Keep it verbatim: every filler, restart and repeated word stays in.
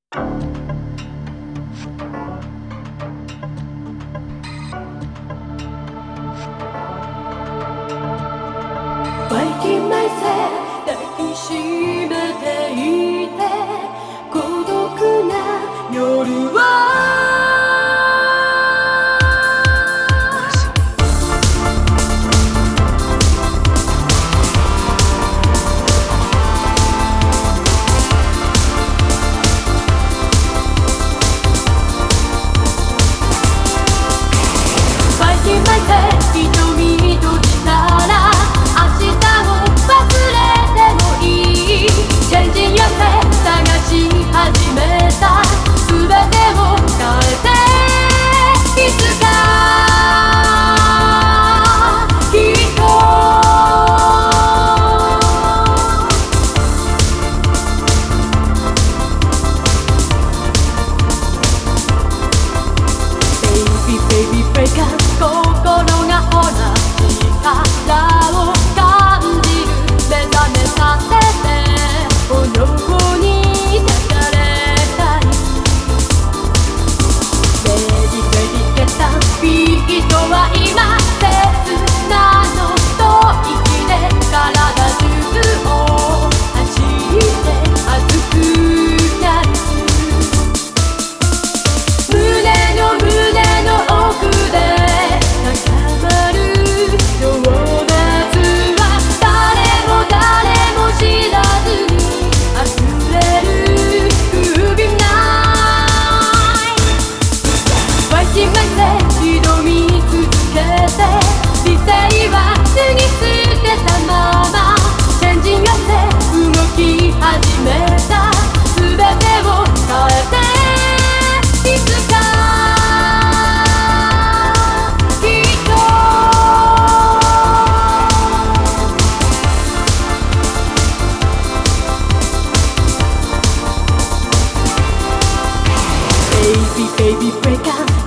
わいきまいせ抱きしめていて孤独な夜はわいきまいせ瞳閉じたら明日を忘れてもいいチェンジ寄せ探し始めた全てを変えていつかきっとベイビーベイビーブレイカー心がほら力を感じる目覚めさせてこの子に抱かれたいベイビーベイビーゲッタービートは今切なのと息で体中を走って熱くなる胸の胸の奥で高まる情熱は誰も誰も知らずに溢れる不憫なわいきまいせ挑み続けて理性は脱ぎ捨てたままチェンジ寄せ動き始めた全てを変えていつかきっとベイビーベイビーブレイカー